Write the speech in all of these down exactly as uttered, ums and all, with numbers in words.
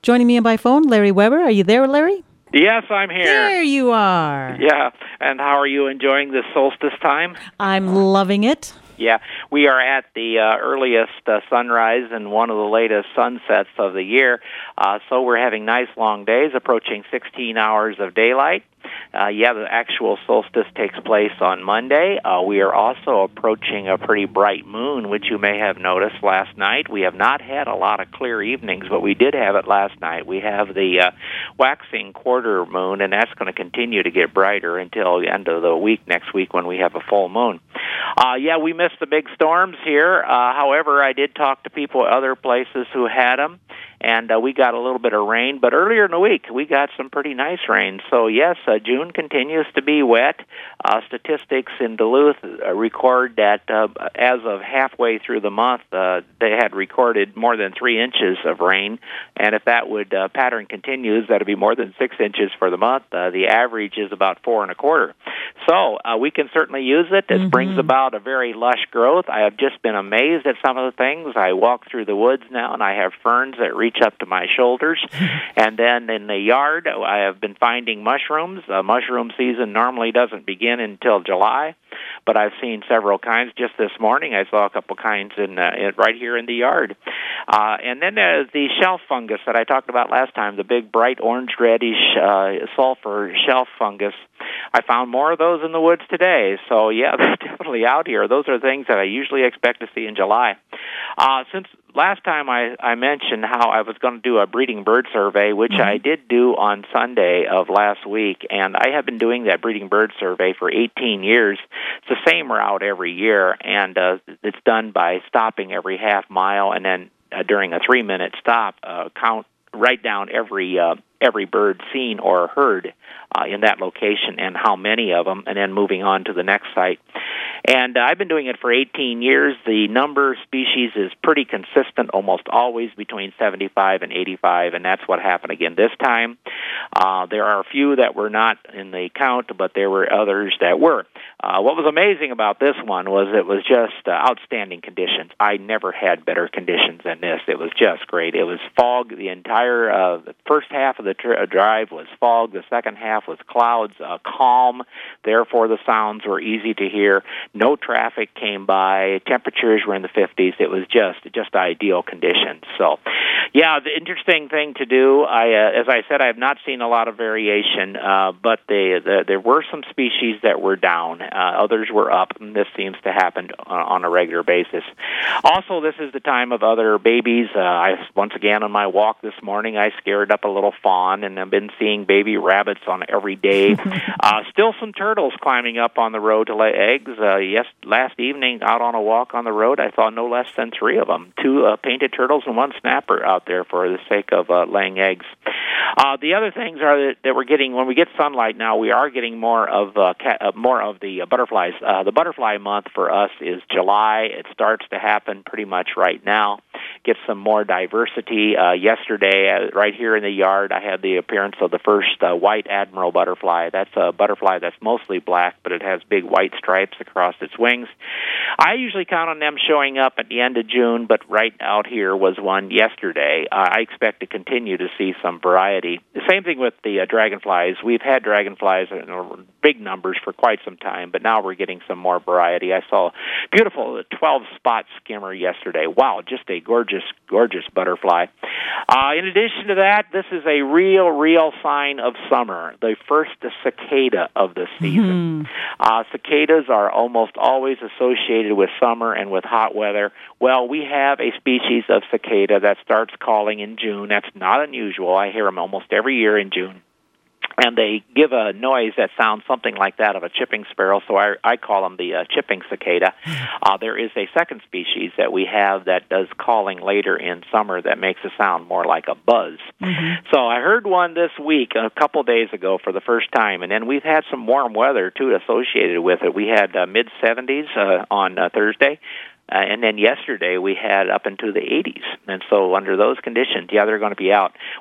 Joining me by phone, Larry Weber. Are you there, Larry? Yes, I'm here. There you are. Yeah, and how are you enjoying this solstice time? I'm loving it. Yeah, we are at the uh, earliest uh, sunrise and one of the latest sunsets of the year, uh, so we're having nice long days, approaching sixteen hours of daylight. Uh, yeah, the actual solstice takes place on Monday. Uh, we are also approaching a pretty bright moon, which you may have noticed last night. We have not had a lot of clear evenings, but we did have it last night. We have the uh, waxing quarter moon, and that's going to continue to get brighter until the end of the week next week when we have a full moon. Uh, yeah, we missed the big storms here. Uh, however, I did talk to people at other places who had them, and uh, we got a little bit of rain. But earlier in the week, we got some pretty nice rain. So, yes, uh, June continues to be wet. Uh, statistics in Duluth uh, record that uh, as of halfway through the month, uh, they had recorded more than three inches of rain. And if that would uh, pattern continues, that would be more than six inches for the month. Uh, the average is about four and a quarter. So uh, we can certainly use it. This mm-hmm. brings about a very lush growth. I have just been amazed at some of the things. I walk through the woods now, and I have ferns that reach up to my shoulders. And then in the yard, I have been finding mushrooms. Uh, mushroom season normally doesn't begin until July, but I've seen several kinds. Just this morning, I saw a couple kinds in, uh, in right here in the yard. Uh, and then there's the shelf fungus that I talked about last time, the big bright orange-reddish uh, sulfur shelf fungus. I found more of those in the woods today. So, yeah, they're definitely out here. Those are things that I usually expect to see in July. Uh, since last time I, I mentioned how I was going to do a breeding bird survey, which mm-hmm. I did do on Sunday of last week, and I have been doing that breeding bird survey for eighteen years. It's the same route every year, and uh, it's done by stopping every half mile, and then uh, during a three-minute stop, uh, count write down every uh, every bird seen or heard uh, in that location and how many of them, and then moving on to the next site. And uh, I've been doing it for eighteen years. The number of species is pretty consistent, almost always between seventy-five and eighty-five, and that's what happened again this time. Uh, there are a few that were not in the count, but there were others that were. Uh, what was amazing about this one was it was just uh, outstanding conditions. I never had better conditions than this. It was just great. It was fog. The entire uh, the first half of the tr- drive was fog. The second half was clouds, uh, calm. Therefore, the sounds were easy to hear. No traffic came by. Temperatures were in the fifties. It was just just ideal conditions. So, yeah, the interesting thing to do. I, uh, as I said, I have not seen a lot of variation, uh, but they, the, there were some species that were down. Uh, others were up, and this seems to happen on, on a regular basis. Also, this is the time of other babies. Uh, I once again on my walk this morning, I scared up a little fawn, and I've been seeing baby rabbits on every day. uh, still some turtles climbing up on the road to lay eggs. Uh, yes, last evening out on a walk on the road, I saw no less than three of them, two uh, painted turtles and one snapper out there for the sake of uh, laying eggs. Uh, the other things are that, that we're getting, when we get sunlight now, we are getting more of uh, ca- uh, more of the uh, butterflies. Uh, the butterfly month for us is July. It starts to happen pretty much right now. Get some more diversity. Uh, yesterday, uh, right here in the yard, I had the appearance of the first uh, white admiral butterfly. That's a butterfly that's mostly black, but it has big white stripes across its wings. I usually count on them showing up at the end of June, but right out here was one yesterday. Uh, I expect to continue to see some variety. The same thing with the uh, dragonflies. We've had dragonflies in big numbers for quite some time, but now we're getting some more variety. I saw a beautiful twelve-spot skimmer yesterday. Wow, just a gorgeous, gorgeous butterfly. Uh, in addition to that, this is a real, real sign of summer, the first cicada of the season. Mm-hmm. Uh, cicadas are almost always associated with summer and with hot weather. Well, we have a species of cicada that starts calling in June. That's not unusual. I hear them almost every year in June. And they give a noise that sounds something like that of a chipping sparrow, so I, I call them the uh, chipping cicada. Uh, there is a second species that we have that does calling later in summer that makes a sound more like a buzz. Mm-hmm. So I heard one this week, a couple days ago for the first time, and then we've had some warm weather, too, associated with it. We had uh, mid-seventies uh, on uh, Thursday. Uh, and then yesterday we had up into the eighties. And so under those conditions, yeah, they're going to be out.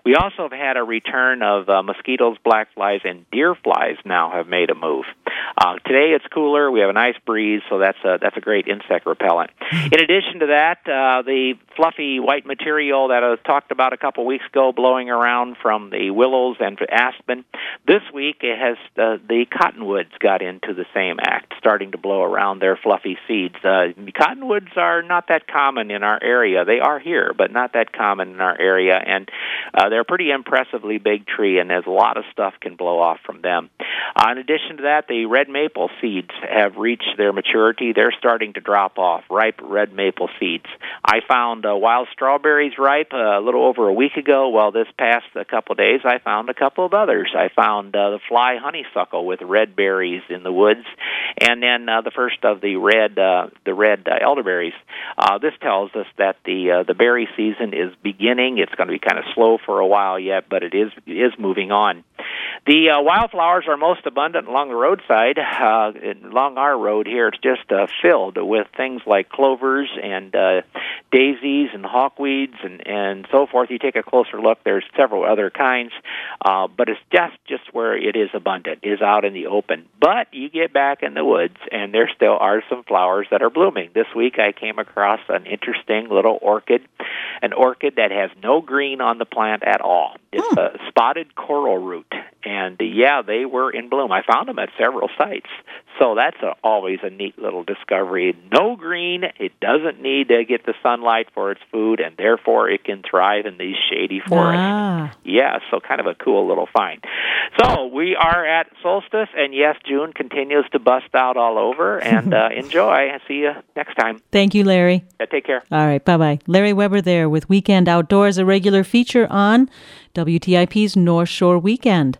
We also have had a return of uh, mosquitoes, black flies, and deer flies now have made a move. Uh, today it's cooler. We have a nice breeze, so that's a, that's a great insect repellent. In addition to that, uh, the fluffy white material that I was talked about a couple weeks ago blowing around from the willows and aspen, this week it has uh, the cottonwoods got into the same act, starting to blow around their fluffy seeds. Uh, cottonwoods are not that common in our area. They are here, but not that common in our area, and uh, they're a pretty impressively big tree, and there's a lot of stuff can blow off from them. Uh, in addition to that, the red maple seeds have reached their maturity. They're starting to drop off, ripe red maple seeds. I found uh, wild strawberries ripe uh, a little over a week ago. Well, this past a couple of days, I found a couple of others. I found uh, the fly honeysuckle with red berries in the woods, and then uh, the first of the red uh, the red uh, elderberries. Uh, this tells us that the uh, the berry season is beginning. It's going to be kind of slow for a while yet, but it is it is moving on. The uh, wildflowers are most abundant along the roadside. Uh, along our road here, it's just uh, filled with things like clovers and uh, daisies and hawkweeds and, and so forth. You take a closer look, there's several other kinds, uh, but it's just, just where it is abundant, is out in the open. But you get back in the woods, and there still are some flowers that are blooming. This week I came across an interesting little orchid, an orchid that has no green on the plant at all. It's hmm. a spotted coral root. And, uh, yeah, they were in bloom. I found them at several sites. So that's a, always a neat little discovery. No green. It doesn't need to get the sunlight for its food, and therefore it can thrive in these shady forests. Ah. Yeah, so kind of a cool little find. So we are at solstice, and, yes, June continues to bust out all over. And uh, enjoy. See you next time. Thank you, Larry. Yeah, take care. All right, bye-bye. Larry Weber there with Weekend Outdoors, a regular feature on W T I P's North Shore Weekend.